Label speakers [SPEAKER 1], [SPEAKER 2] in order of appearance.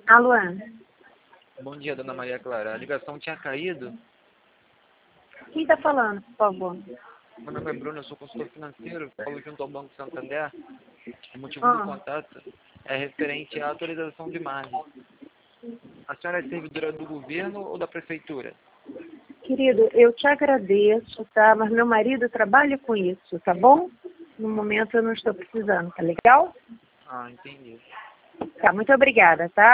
[SPEAKER 1] Alô?
[SPEAKER 2] Bom dia, dona Maria Clara. A ligação tinha caído.
[SPEAKER 1] Quem está falando, por favor?
[SPEAKER 2] Meu nome é Bruno, eu sou consultor financeiro, falo junto ao Banco Santander. O motivo do contato é referente à atualização de margem. A senhora é servidora do governo ou da prefeitura?
[SPEAKER 1] Querido, eu te agradeço, tá? Mas meu marido trabalha com isso, tá bom? No momento eu não estou precisando, tá legal?
[SPEAKER 2] Ah, entendi.
[SPEAKER 1] Tá, muito obrigada, tá?